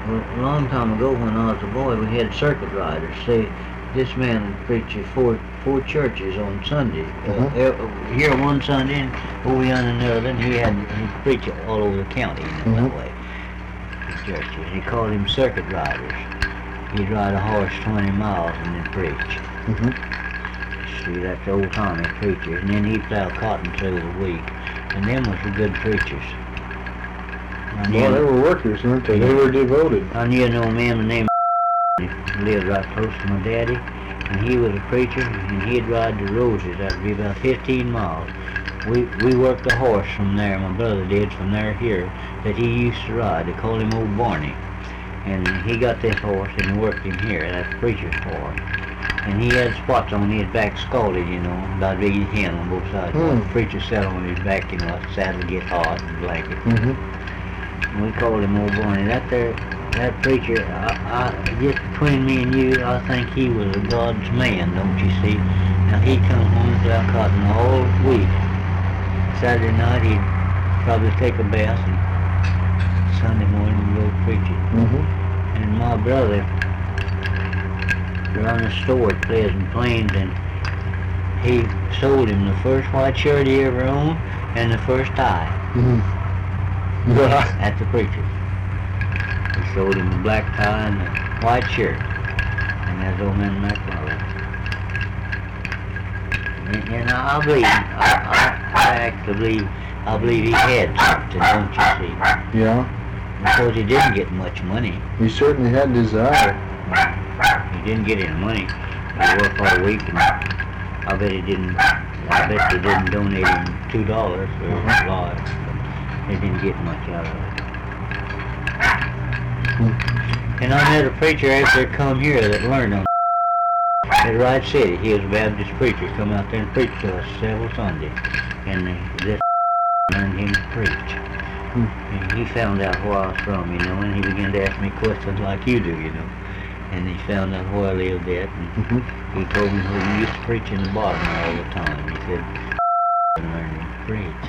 Well, a long time ago when I was a boy, we had circuit riders. See, this man preached at four churches on Sunday. Here one Sunday and over yonder another, and he preached all over the county, that way. The churches. He called them circuit riders. He'd ride a horse 20 miles and then preach. See, that's old Tommy preachers. And then he'd plow cotton through the week. And them was the good preachers. Well, they were workers, weren't they? They were devoted. I knew an old man named he lived right close to my daddy, and he was a preacher, and he'd ride the Roses. That'd be about 15 miles. We worked a horse from there, my brother did, from there here, that he used to ride. They called him Old Barney. And he got this horse and worked him here. That's the preacher's horse. And he had spots on his back scalded, about big as hen on both sides. The preacher sat on his back, the saddle get hot and blanket. And we called him Old Barney. That preacher, just between me and you, I think he was a God's man, don't you see? Now he'd come home and plow cotton all week. Saturday night he'd probably take a bath, and Sunday morning go preaching. And my brother run a store at Pleasant Plains, and he sold him the first white shirt he ever owned and the first tie. At the preacher. He sold him the black tie and the white shirt. And that's old man McLaughlin. And I believe, I believe he had something, don't you see? Yeah. Because he didn't get much money. He certainly had desire. He didn't get any money. He worked all week, and I bet they didn't donate him $2 or a lot. They didn't get much out of it. And I met a preacher after they come here that learned on at Wright City. He was a Baptist preacher, come out there and preached to us several Sundays. And this learned him to preach. And he found out where I was from, and he began to ask me questions like you do, And he found out where I lived at, and he told me he used to preach in the bottom all the time. He said, learned him to preach.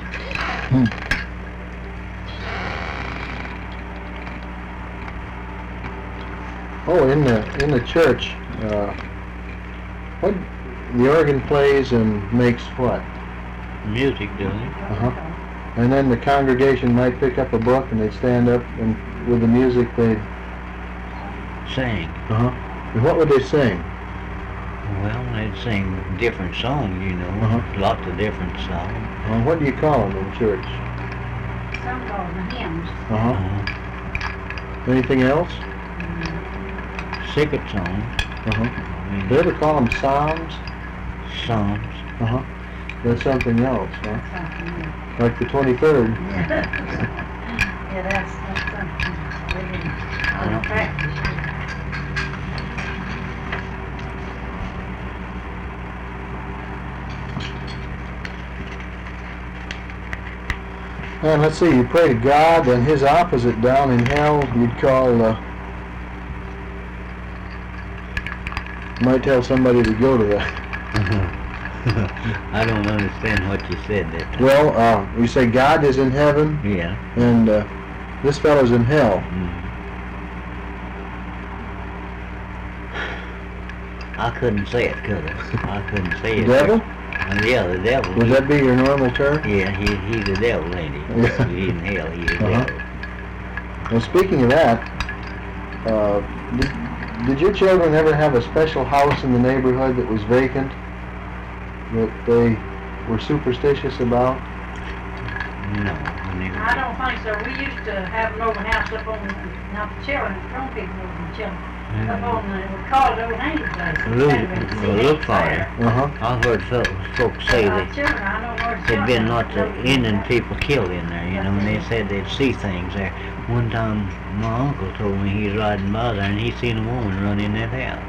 Oh, in the church, what the organ plays and makes what? Music, doesn't it? And then the congregation might pick up a book and they'd stand up and with the music they'd sing. And what would they sing? Well, they'd sing different songs, lots of different songs. What do you call them in church? Some call them hymns. Anything else? Secret songs. Do you ever call them psalms? Psalms. That's something else, huh? Something else. Like the 23rd. Yeah, that's something. I don't practice. And let's see, you pray to God, and his opposite down in hell you'd call, might tell somebody to go to that. I don't understand what you said that time. Well, we say God is in heaven, Yeah. and this fellow's in hell. I couldn't say it, could I? I couldn't say The it. devil? Yeah, the devil. Would that be your normal term? Yeah, he's the devil, ain't he? Yeah. He's in hell, he's the devil. Well, speaking of that, did your children ever have a special house in the neighborhood that was vacant, that they were superstitious about? No, I don't think so. We used to have an open house up on, not the children, grown people more than children. Up on the, we call it Old Angel Place. Look fire. I've heard folks say that there'd been lots of Indian people killed in there, and they said they'd see things there. One time, my uncle told me he was riding by there and he seen a woman run in that house.